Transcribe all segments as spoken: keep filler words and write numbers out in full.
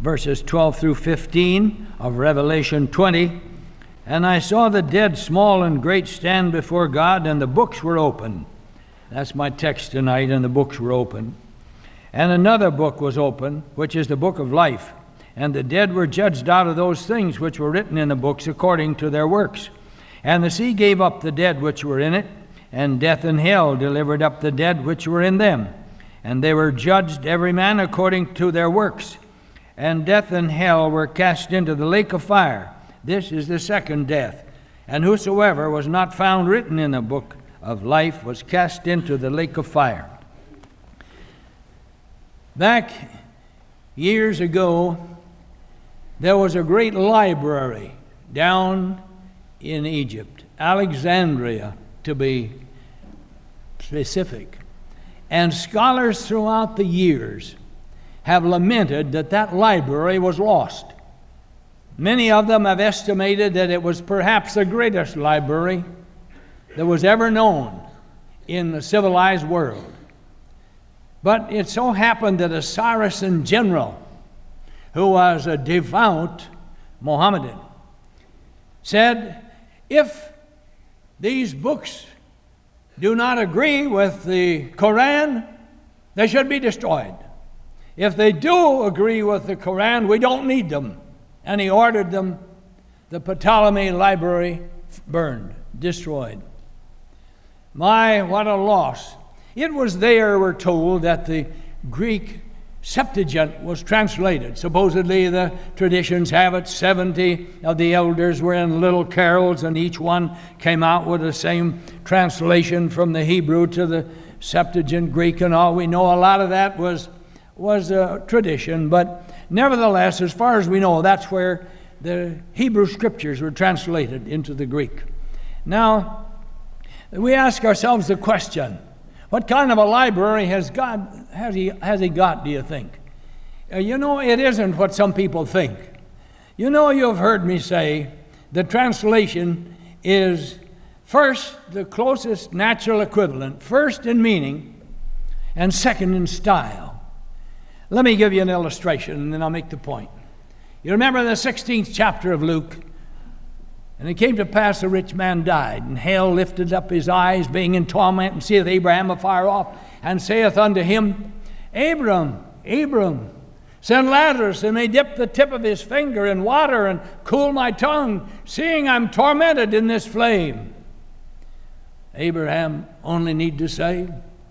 verses twelve through fifteen of Revelation twenty. And I saw the dead, small and great, stand before God, and the books were open. That's my text tonight, and the books were open. And another book was open, which is the book of life. And the dead were judged out of those things which were written in the books according to their works. And the sea gave up the dead which were in it, and death and hell delivered up the dead which were in them. And they were judged every man according to their works. And death and hell were cast into the lake of fire. This is the second death. And whosoever was not found written in the book of life was cast into the lake of fire. Back years ago, there was a great library down in Egypt, Alexandria to be specific. And scholars throughout the years have lamented that that library was lost. Many of them have estimated that it was perhaps the greatest library that was ever known in the civilized world. But it so happened that a Saracen general, who was a devout Mohammedan, said, if these books do not agree with the Quran, they should be destroyed. If they do agree with the Quran, we don't need them. And he ordered them, the Ptolemy library, burned, destroyed. My, what a loss. It was there, we're told, that the Greek Septuagint was translated. Supposedly the traditions have it, seventy of the elders were in little carols, and each one came out with the same translation from the Hebrew to the Septuagint Greek and all. We know a lot of that was, was a tradition, but nevertheless, as far as we know, that's where the Hebrew scriptures were translated into the Greek. Now, we ask ourselves the question, what kind of a library has God has he has he got, do you think? Uh, you know, it isn't what some people think. You know, you've heard me say the translation is first the closest natural equivalent, first in meaning and second in style. Let me give you an illustration and then I'll make the point. You remember the sixteenth chapter of Luke? And it came to pass, a rich man died, and hell lifted up his eyes, being in torment, and seeth Abraham afar off, and saith unto him, Abram, Abram, send Lazarus, and may dip the tip of his finger in water, and cool my tongue, seeing I'm tormented in this flame. Abraham only need to say,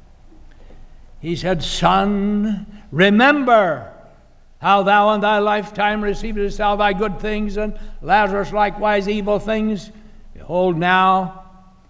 he said, Son, remember how thou in thy lifetime receivest thou thy good things, and Lazarus likewise evil things. Behold, now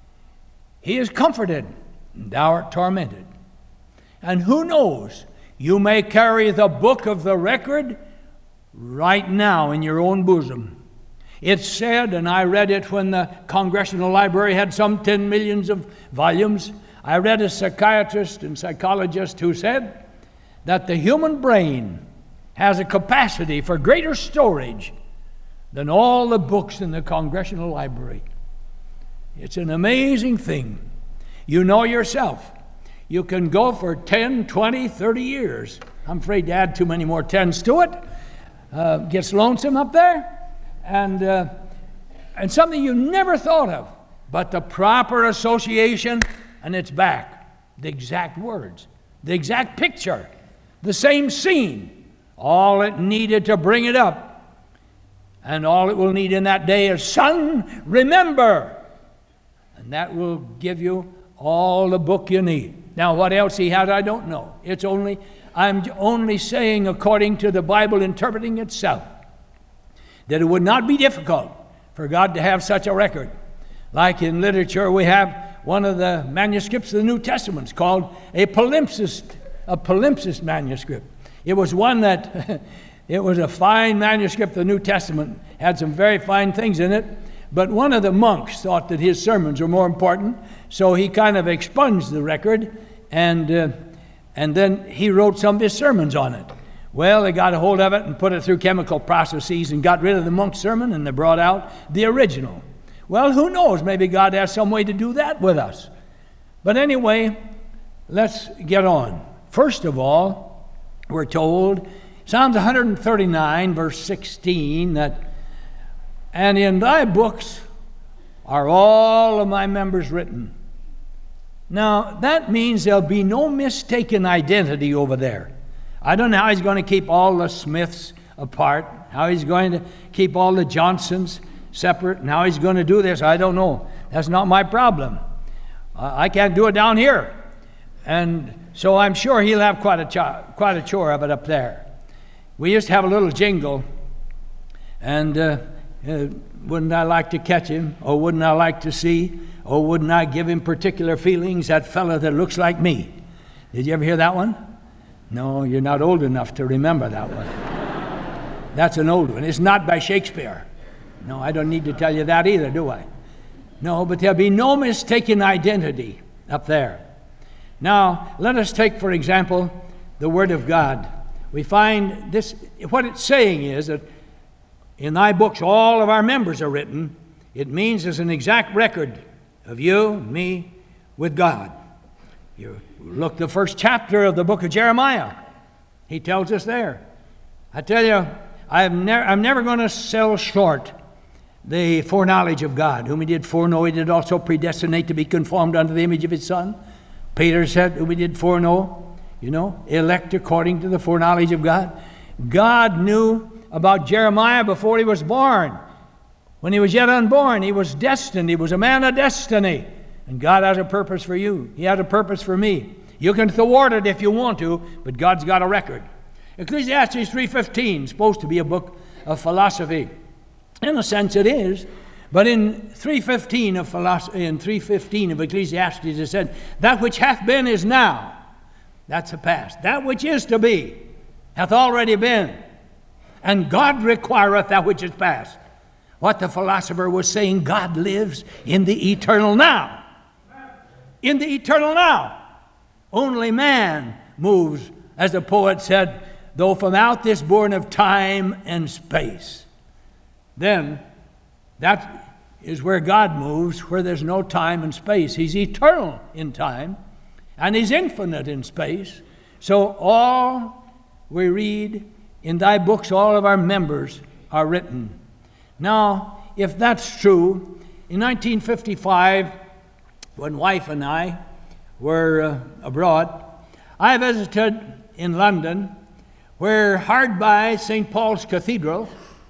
he is comforted, and thou art tormented. And who knows, you may carry the book of the record right now in your own bosom. It's said, and I read it when the Congressional Library had some ten millions of volumes. I read a psychiatrist and psychologist who said that the human brain has a capacity for greater storage than all the books in the Congressional Library. It's an amazing thing. You know yourself. You can go for ten, twenty, thirty years. I'm afraid to add too many more tens to it. Uh, gets lonesome up there. And, uh, and something you never thought of. But the proper association, and it's back. The exact words. The exact picture. The same scene. All it needed to bring it up. And all it will need in that day is, Son, remember. And that will give you all the book you need. Now, what else he had, I don't know. It's only, I'm only saying, according to the Bible interpreting itself, that it would not be difficult for God to have such a record. Like in literature, we have one of the manuscripts of the New Testament called a palimpsest, a palimpsest manuscript. It was one that, it was a fine manuscript. The New Testament had some very fine things in it, but one of the monks thought that his sermons were more important, so he kind of expunged the record, and uh, and then he wrote some of his sermons on it. Well, they got a hold of it and put it through chemical processes and got rid of the monk's sermon, and they brought out the original. Well, who knows? Maybe God has some way to do that with us. But anyway, let's get on. First of all, we're told, Psalms one thirty-nine, verse sixteen, that, and in thy books are all of my members written. Now, that means there'll be no mistaken identity over there. I don't know how he's going to keep all the Smiths apart, how he's going to keep all the Johnsons separate, and how he's going to do this. I don't know. That's not my problem. Uh, I can't do it down here. And so I'm sure he'll have quite a, cho- quite a chore of it up there. We used to have a little jingle, and uh, uh, wouldn't I like to catch him? Or wouldn't I like to see? Or wouldn't I give him particular feelings, that fella that looks like me? Did you ever hear that one? No, you're not old enough to remember that one. That's an old one. It's not by Shakespeare. No, I don't need to tell you that either, do I? No, but there'll be no mistaken identity up there. Now, let us take, for example, the Word of God. We find this, what it's saying is that in thy books all of our members are written. It means there's an exact record of you, me, with God. You look the first chapter of the book of Jeremiah. He tells us there. I tell you, I'm, ne- I'm never going to sell short the foreknowledge of God, whom he did foreknow, he did also predestinate to be conformed unto the image of his Son. Peter said, whom he did foreknow, you know, elect according to the foreknowledge of God. God knew about Jeremiah before he was born. When he was yet unborn, he was destined. He was a man of destiny. And God has a purpose for you. He has a purpose for me. You can thwart it if you want to, but God's got a record. Ecclesiastes three fifteen is supposed to be a book of philosophy. In a sense it is, but in three fifteen of philosophy, in three fifteen of Ecclesiastes it said, that which hath been is now. That's the past. That which is to be hath already been. And God requireth that which is past. What the philosopher was saying, God lives in the eternal now. In the eternal now. Only man moves, as the poet said, though from out this bourne of time and space. Then, that is where God moves, where there's no time and space. He's eternal in time, and he's infinite in space. So all we read in thy books, all of our members are written. Now, if that's true, in nineteen fifty-five, when wife and I were uh, abroad, I visited in London, where hard by Saint Paul's Cathedral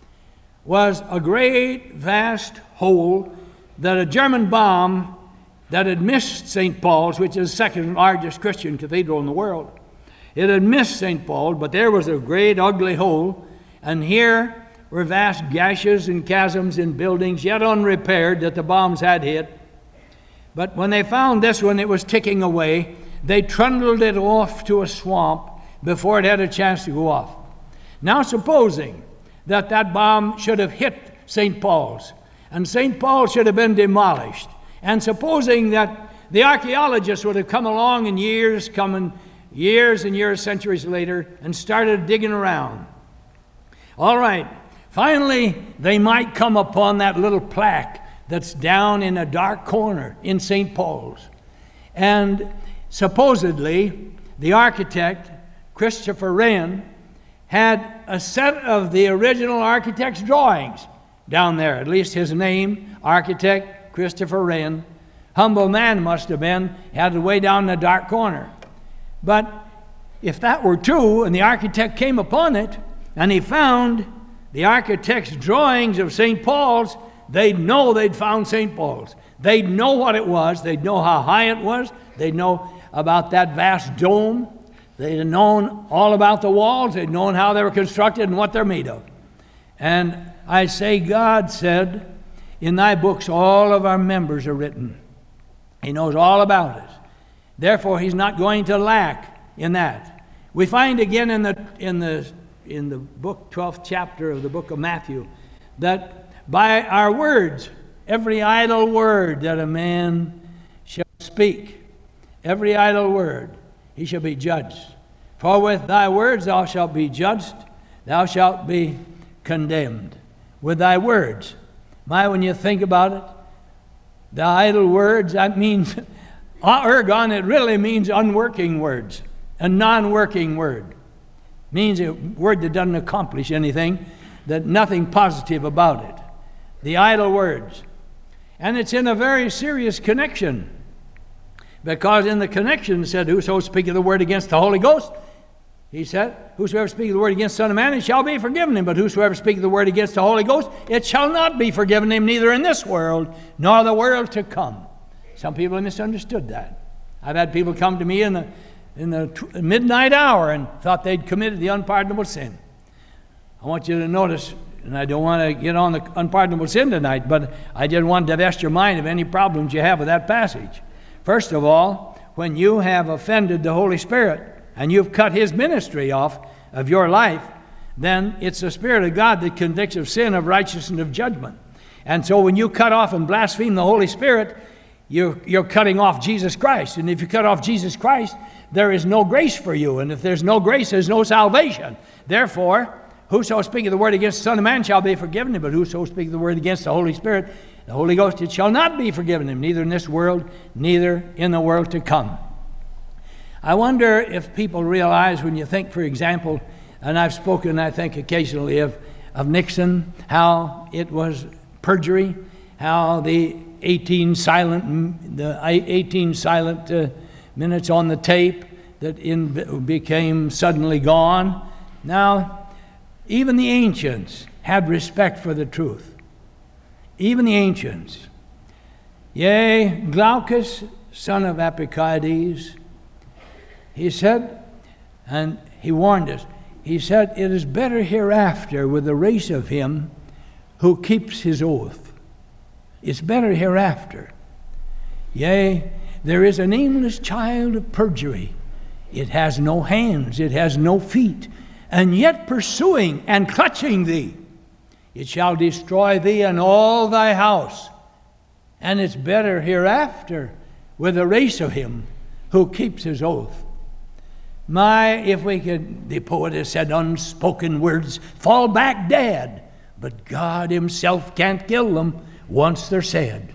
was a great, vast hole that a German bomb that had missed Saint Paul's, which is the second largest Christian cathedral in the world. It had missed Saint Paul, but there was a great, ugly hole, and here were vast gashes and chasms in buildings yet unrepaired that the bombs had hit. But when they found this one, it was ticking away. They trundled it off to a swamp before it had a chance to go off. Now, supposing that that bomb should have hit Saint Paul's, and Saint Paul should have been demolished, and supposing that the archaeologists would have come along in years, coming years and years, centuries later, and started digging around. All right, finally, they might come upon that little plaque that's down in a dark corner in Saint Paul's. And supposedly, the architect, Christopher Wren, had a set of the original architect's drawings down there. At least his name, architect Christopher Wren. Humble man must have been, had it way down in the dark corner. But if that were true, and the architect came upon it, and he found the architect's drawings of Saint Paul's, they'd know they'd found Saint Paul's. They'd know what it was. They'd know how high it was. They'd know about that vast dome. They'd have known all about the walls. They'd known how they were constructed and what they're made of. And I say, God said, in thy books all of our members are written. He knows all about us. Therefore, he's not going to lack in that. We find again in the in the in the book, twelfth chapter of the book of Matthew, that by our words, every idle word that a man shall speak, every idle word, he shall be judged. For with thy words thou shalt be judged, thou shalt be condemned. With thy words. My, when you think about it, the idle words, that means, ergon, it really means unworking words, a non-working word. Means a word that doesn't accomplish anything, that nothing positive about it. The idle words. And it's in a very serious connection. Because in the connection it said, whoso speaketh the word against the Holy Ghost, he said, whosoever speaketh the word against the Son of Man, it shall be forgiven him. But whosoever speaketh the word against the Holy Ghost, it shall not be forgiven him, neither in this world, nor the world to come. Some people have misunderstood that. I've had people come to me in the, in the t- midnight hour and thought they'd committed the unpardonable sin. I want you to notice, and I don't want to get on the unpardonable sin tonight, but I did want to divest your mind of any problems you have with that passage. First of all, when you have offended the Holy Spirit, and you've cut His ministry off of your life, then it's the Spirit of God that convicts of sin, of righteousness, and of judgment. And so when you cut off and blaspheme the Holy Spirit, you're, you're cutting off Jesus Christ. And if you cut off Jesus Christ, there is no grace for you. And if there's no grace, there's no salvation. Therefore, whoso speaketh the word against the Son of Man shall be forgiven him, but whoso speaketh the word against the Holy Spirit, the Holy Ghost, it shall not be forgiven him, neither in this world, neither in the world to come. I wonder if people realize when you think, for example, and I've spoken, I think, occasionally of, of Nixon, how it was perjury, how the eighteen silent, the eighteen silent uh, minutes on the tape that in, became suddenly gone. Now, even the ancients had respect for the truth. Even the ancients. Yea, Glaucus, son of Epicaides, he said, and he warned us, he said, it is better hereafter with the race of him who keeps his oath. It's better hereafter. Yea, there is a nameless child of perjury. It has no hands, it has no feet, and yet pursuing and clutching thee. It shall destroy thee and all thy house. And it's better hereafter with the race of him who keeps his oath. My, if we could, the poet has said, unspoken words fall back dead, but God himself can't kill them once they're said.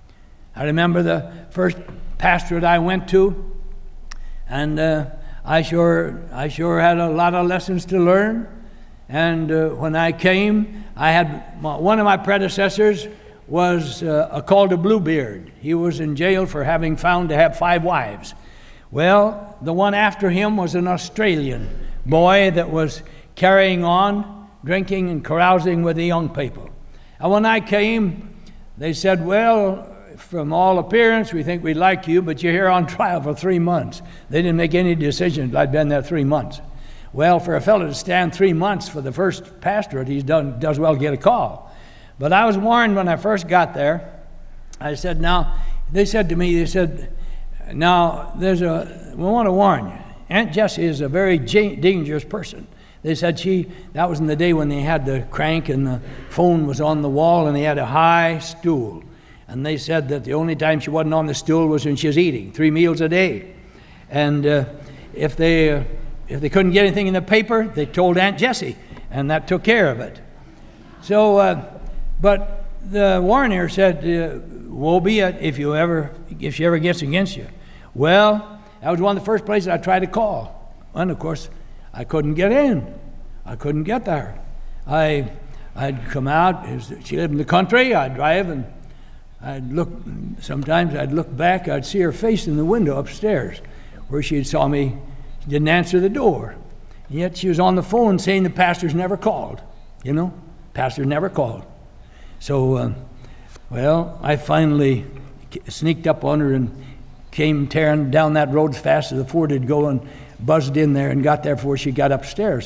I remember the first pastorate I went to, and uh, I sure I sure had a lot of lessons to learn. And uh, when I came, I had one of my predecessors was uh, called a Bluebeard. He was in jail for having found to have five wives. Well, the one after him was an Australian boy that was carrying on, drinking and carousing with the young people. And when I came, they said, well, from all appearance, we think we like you, but you're here on trial for three months. They didn't make any decisions. I'd been there three months. Well, for a fellow to stand three months for the first pastorate, he does well get a call. But I was warned when I first got there. I said, now, they said to me, they said, now, there's a, we want to warn you. Aunt Jessie is a very dangerous person. They said she, that was in the day when they had the crank and the phone was on the wall and they had a high stool. And they said that the only time she wasn't on the stool was when she was eating, three meals a day. And uh, if they uh, if they couldn't get anything in the paper, they told Aunt Jessie, and that took care of it. So, uh, but the warner said, uh, woe be it if you ever, if she ever gets against you. Well, that was one of the first places I tried to call. And of course, I couldn't get in. I couldn't get there. I, I'd come out. She lived in the country. I'd drive and I'd look. Sometimes I'd look back. I'd see her face in the window upstairs, where she saw me. She didn't answer the door. And yet she was on the phone saying the pastor's never called. You know, pastor never called. So, uh, well, I finally sneaked up on her and came tearing down that road as fast as the Ford would go and buzzed in there and got there before she got upstairs.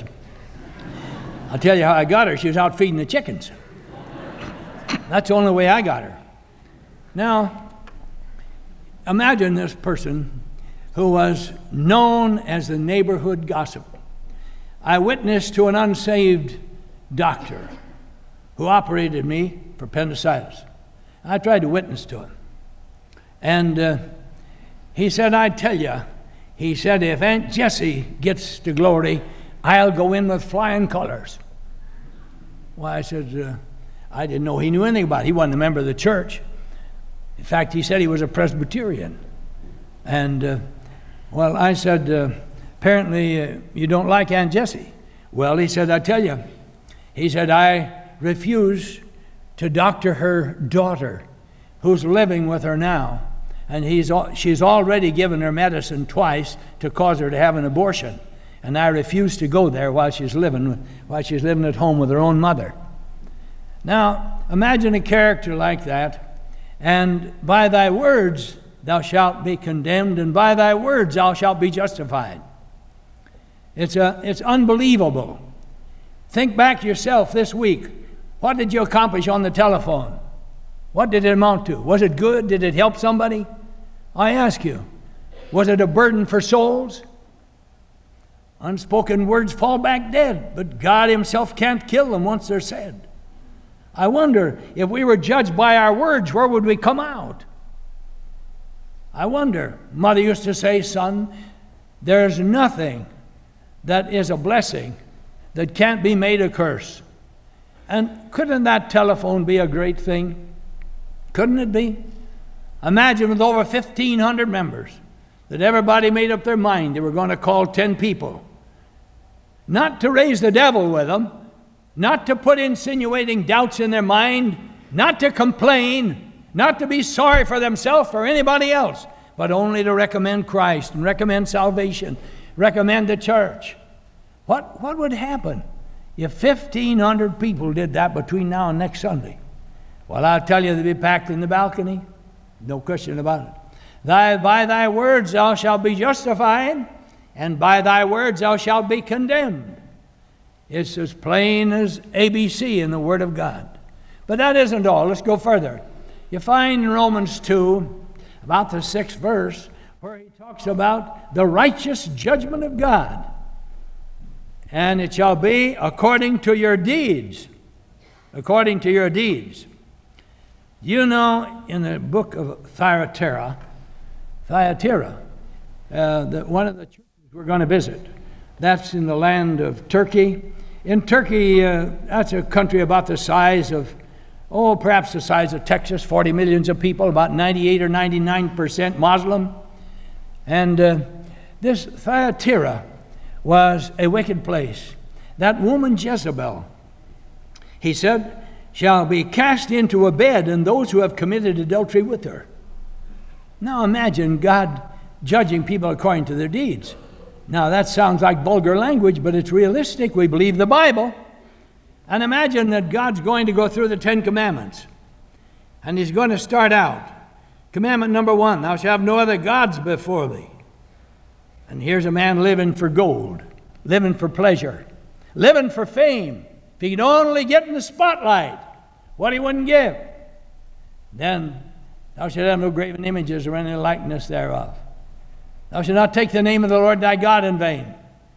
I'll tell you how I got her. She was out feeding the chickens. That's the only way I got her. Now, imagine this person who was known as the neighborhood gossip. I witnessed to an unsaved doctor who operated me for appendicitis. I tried to witness to him. And uh, he said, I tell you, he said, if Aunt Jessie gets to glory, I'll go in with flying colors. Well, I said, uh, I didn't know he knew anything about it. He wasn't a member of the church. In fact, he said he was a Presbyterian. And, uh, well, I said, uh, apparently uh, you don't like Aunt Jessie. Well, he said, I tell you, he said, I refuse to doctor her daughter who's living with her now. And he's she's already given her medicine twice to cause her to have an abortion. And I refuse to go there while she's living while she's living at home with her own mother. Now, imagine a character like that. And by thy words thou shalt be condemned, and by thy words thou shalt be justified. It's a, it's unbelievable. Think back yourself this week. What did you accomplish on the telephone? What did it amount to? Was it good? Did it help somebody? I ask you, was it a burden for souls? Unspoken words fall back dead, but God himself can't kill them once they're said. I wonder, if we were judged by our words, where would we come out? I wonder. Mother used to say, son, there's nothing that is a blessing that can't be made a curse. And couldn't that telephone be a great thing? Couldn't it be? Imagine with over fifteen hundred members that everybody made up their mind they were going to call ten people. Not to raise the devil with them, not to put insinuating doubts in their mind, not to complain, not to be sorry for themselves or anybody else, but only to recommend Christ and recommend salvation, recommend the church. What, what would happen if fifteen hundred people did that between now and next Sunday? Well, I'll tell you, they'd be packed in the balcony. No question about it. Thy, by thy words thou shalt be justified, and by thy words thou shalt be condemned. It's as plain as A B C in the Word of God. But that isn't all. Let's go further. You find in Romans two, about the sixth verse, where he talks about the righteous judgment of God. And it shall be according to your deeds. According to your deeds. You know, in the book of Thyatira, Thyatira, uh, the, one of the churches we're going to visit, that's in the land of Turkey. In Turkey, uh, that's a country about the size of, oh, perhaps the size of Texas, forty millions of people, about ninety-eight or ninety-nine percent Muslim. And uh, this Thyatira was a wicked place. That woman Jezebel, he said, shall be cast into a bed, and those who have committed adultery with her. Now imagine God judging people according to their deeds. Now that sounds like vulgar language, but it's realistic. We believe the Bible. And imagine that God's going to go through the Ten Commandments. And he's going to start out. Commandment number one, thou shalt have no other gods before thee. And here's a man living for gold, living for pleasure, living for fame. If he could only get in the spotlight, what he wouldn't give. Then, thou shalt have no graven images or any likeness thereof. Thou shalt not take the name of the Lord thy God in vain.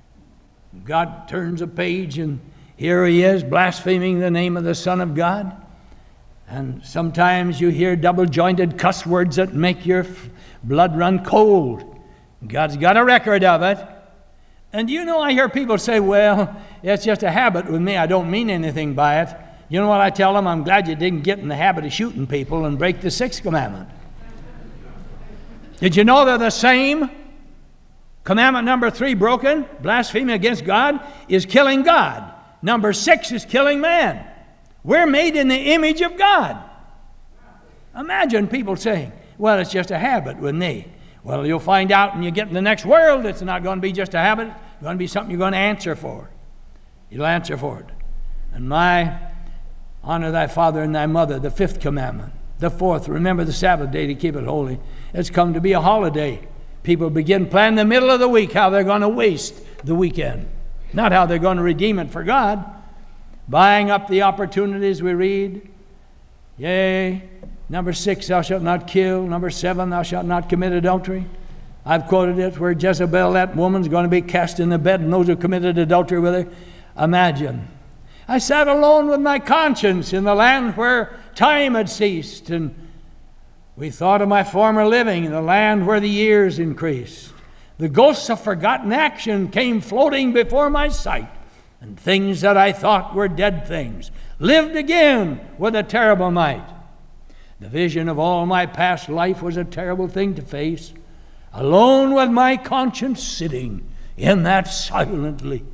God turns a page, and here he is blaspheming the name of the Son of God. And sometimes you hear double-jointed cuss words that make your blood run cold. God's got a record of it. And you know, I hear people say, well, it's just a habit with me. I don't mean anything by it. You know what I tell them? I'm glad you didn't get in the habit of shooting people and break the sixth commandment. Did you know they're the same? Commandment number three, broken, blasphemy against God, is killing God. Number six is killing man. We're made in the image of God. Imagine people saying, well, it's just a habit with me. Well, you'll find out when you get in the next world, it's not going to be just a habit. It's going to be something you're going to answer for. You'll answer for it. And my, honor thy father and thy mother, the fifth commandment. The fourth, remember the Sabbath day to keep it holy. It's come to be a holiday. People begin planning the middle of the week how they're going to waste the weekend. Not how they're going to redeem it for God. Buying up the opportunities we read. Yea. Number six, thou shalt not kill. Number seven, thou shalt not commit adultery. I've quoted it where Jezebel, that woman's going to be cast in the bed, and those who committed adultery with her. Imagine. I sat alone with my conscience in the land where time had ceased, and we thought of my former living in the land where the years increased. The ghosts of forgotten action came floating before my sight, and things that I thought were dead things lived again with a terrible might. The vision of all my past life was a terrible thing to face, alone with my conscience sitting in that silently,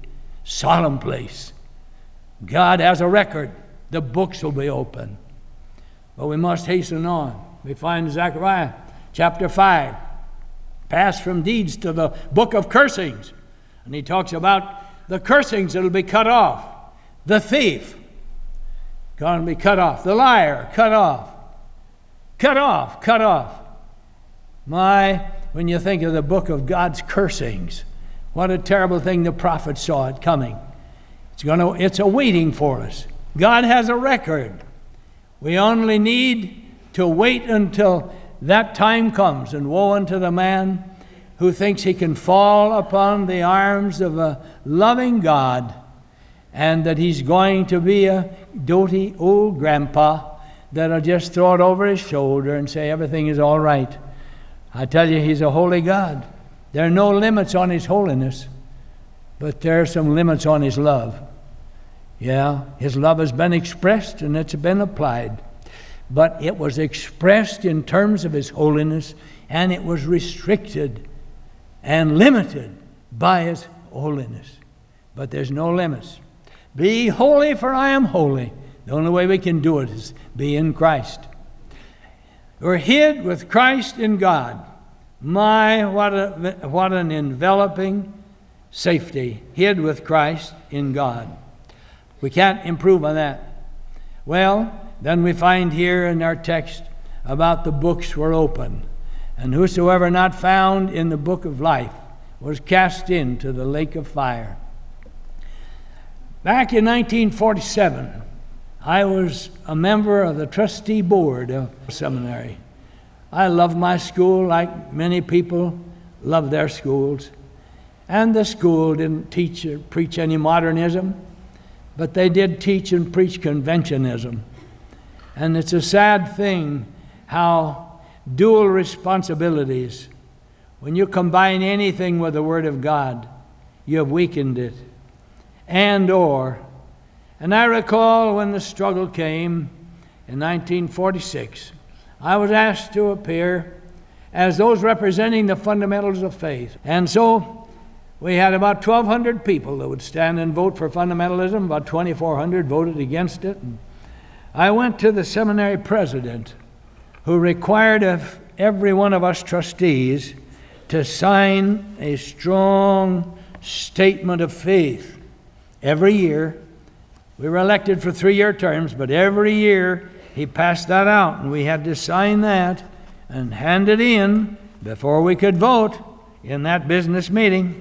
solemn place. God has a record. The books will be open. But we must hasten on. We find Zechariah chapter five, pass from deeds to the book of cursings. And he talks about the cursings that will be cut off. The thief, going to be cut off. The liar, cut off. Cut off, cut off. My, when you think of the book of God's cursings, what a terrible thing the prophet saw it coming. It's going to, it's awaiting for us. God has a record. We only need to wait until that time comes, and woe unto the man who thinks he can fall upon the arms of a loving God, and that he's going to be a doty old grandpa that'll just throw it over his shoulder and say everything is all right. I tell you, he's a holy God. There are no limits on his holiness, but there are some limits on his love. Yeah, his love has been expressed and it's been applied. But it was expressed in terms of his holiness, and it was restricted and limited by his holiness. But there's no limits. Be holy, for I am holy. The only way we can do it is be in Christ. We're hid with Christ in God. My, what a, what an enveloping safety. Hid with Christ in God. We can't improve on that. Well, then we find here in our text about the books were open. And whosoever not found in the book of life was cast into the lake of fire. Back in nineteen forty-seven, I was a member of the trustee board of the seminary. I loved my school like many people love their schools. And the school didn't teach or preach any modernism, but they did teach and preach conventionism. And it's a sad thing how dual responsibilities, when you combine anything with the Word of God, you have weakened it. And or, and I recall when the struggle came in nineteen forty-six, I was asked to appear as those representing the fundamentals of faith. And so we had about twelve hundred people that would stand and vote for fundamentalism. About twenty-four hundred voted against it. And I went to the seminary president, who required of every one of us trustees to sign a strong statement of faith every year. We were elected for three-year terms, but every year he passed that out, and we had to sign that and hand it in before we could vote in that business meeting.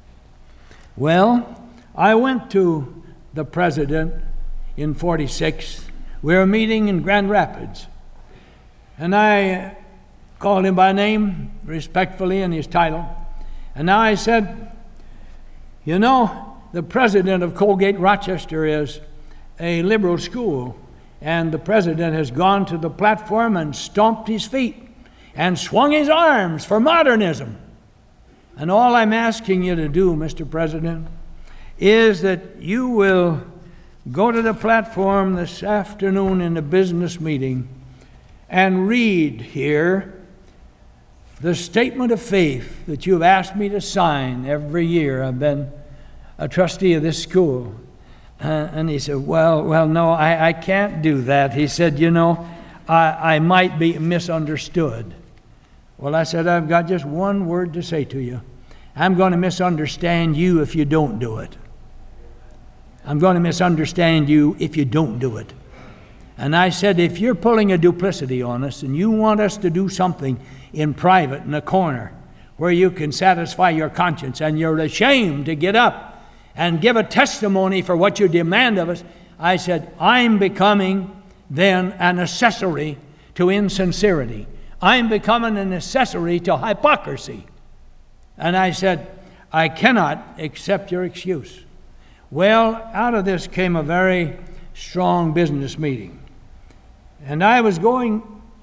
Well, I went to the president in forty-six. We were meeting in Grand Rapids, and I called him by name respectfully in his title. And now I said, you know, the president of Colgate Rochester is a liberal school, and the president has gone to the platform and stomped his feet and swung his arms for modernism. And all I'm asking you to do, Mister President, is that you will go to the platform this afternoon in the business meeting and read here the statement of faith that you've asked me to sign every year. I've been a trustee of this school. Uh, and he said, well, well, no, I, I can't do that. He said, you know, I, I might be misunderstood. Well, I said, I've got just one word to say to you. I'm going to misunderstand you if you don't do it. I'm going to misunderstand you if you don't do it. And I said, if you're pulling a duplicity on us and you want us to do something in private in a corner where you can satisfy your conscience and you're ashamed to get up and give a testimony for what you demand of us, I said, I'm becoming then an accessory to insincerity. I'm becoming an accessory to hypocrisy. And I said, I cannot accept your excuse. Well, out of this came a very strong business meeting. And I was going,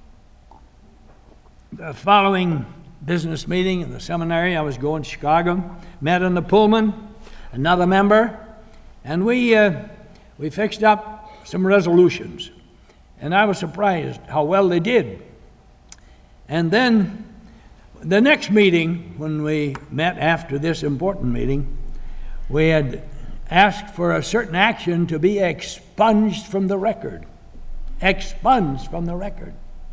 the following business meeting in the seminary, I was going to Chicago, met in the Pullman, another member, and we uh, we fixed up some resolutions. And I was surprised how well they did. And then the next meeting, when we met after this important meeting, we had asked for a certain action to be expunged from the record. Expunged from the record.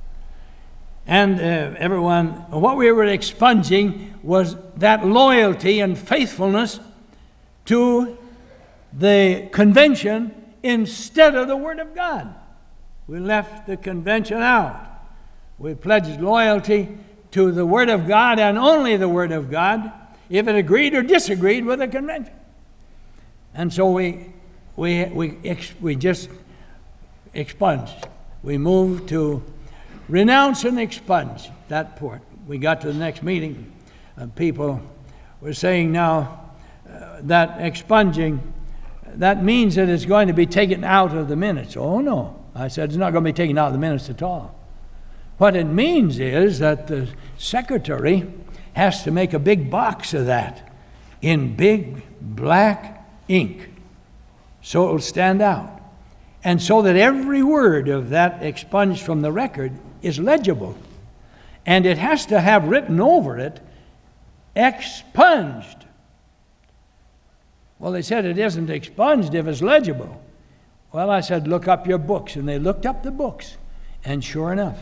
And uh, everyone, what we were expunging was that loyalty and faithfulness to the convention instead of the Word of God. We left the convention out. We pledged loyalty to the Word of God and only the Word of God if it agreed or disagreed with the convention. And so we we we ex, we just expunged. We moved to renounce and expunge that part. We got to the next meeting, and people were saying now uh, that expunging, that means that it's going to be taken out of the minutes. Oh no, I said it's not going to be taken out of the minutes at all. What it means is that the secretary has to make a big box of that in big black ink so it will stand out. And so that every word of that expunged from the record is legible. And it has to have written over it, expunged. Well, they said it isn't expunged if it's legible. Well, I said, look up your books. And they looked up the books. And sure enough.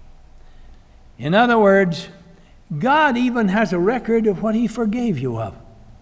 In other words, God even has a record of what He forgave you of.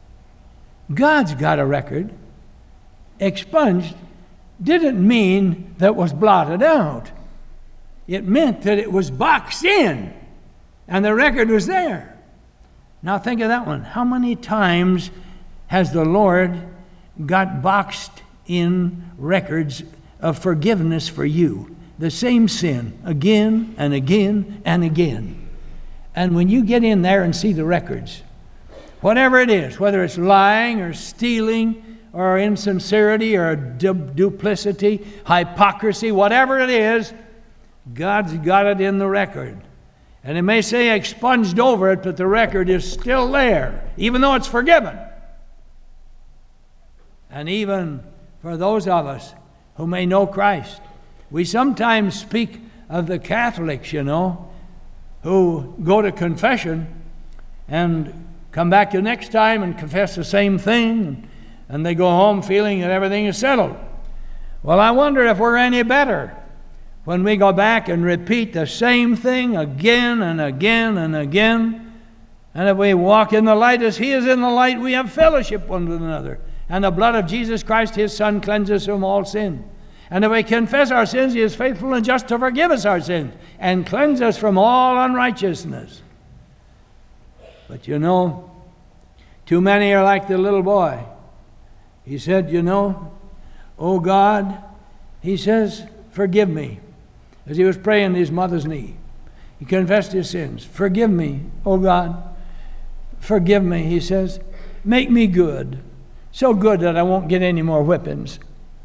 God's got a record. Expunged didn't mean that it was blotted out. It meant that it was boxed in, and the record was there. Now think of that one. How many times has the Lord got boxed in records of forgiveness for you? The same sin, again and again and again. And when you get in there and see the records, whatever it is, whether it's lying or stealing or insincerity or du- duplicity, hypocrisy, whatever it is, God's got it in the record. And it may say expunged over it, but the record is still there, even though it's forgiven. And even for those of us who may know Christ, we sometimes speak of the Catholics, you know, who go to confession and come back the next time and confess the same thing, and they go home feeling that everything is settled. Well, I wonder if we're any better when we go back and repeat the same thing again and again and again. And if we walk in the light as He is in the light, we have fellowship one with another. And the blood of Jesus Christ, His Son, cleanses us from all sin. And if we confess our sins, He is faithful and just to forgive us our sins and cleanse us from all unrighteousness. But you know, too many are like the little boy. He said, you know, oh God, he says, forgive me. As he was praying his mother's knee, he confessed his sins. Forgive me, oh God, forgive me, he says. Make me good, so good that I won't get any more whippings.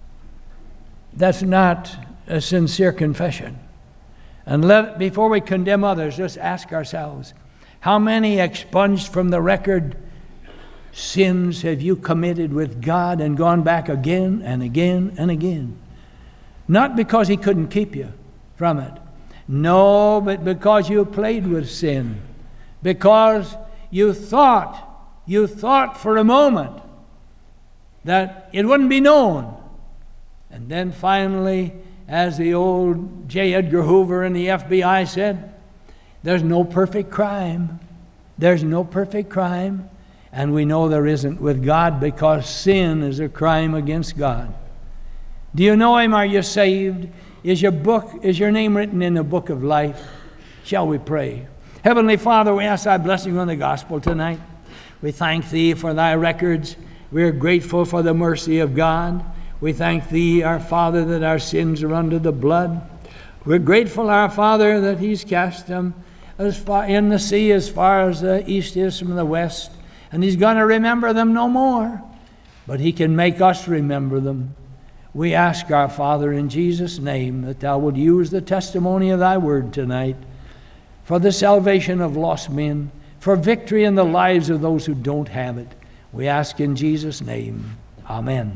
That's not a sincere confession. And let, before we condemn others, just ask ourselves, how many expunged from the record sins have you committed with God and gone back again and again and again? Not because He couldn't keep you from it. No, but because you played with sin. Because you thought, you thought for a moment that it wouldn't be known. And then finally, as the old J. Edgar Hoover in the F B I said, there's no perfect crime. There's no perfect crime. And we know there isn't with God, because sin is a crime against God. Do you know Him? Are you saved? Is your book, is your name written in the book of life? Shall we pray? Heavenly Father, we ask Thy blessing on the gospel tonight. We thank Thee for Thy records. We are grateful for the mercy of God. We thank Thee, our Father, that our sins are under the blood. We're grateful, our Father, that He's cast them as far in the sea as far as the east is from the west. And He's going to remember them no more. But He can make us remember them. We ask, our Father, in Jesus' name, that Thou would use the testimony of Thy word tonight for the salvation of lost men, for victory in the lives of those who don't have it. We ask in Jesus' name. Amen.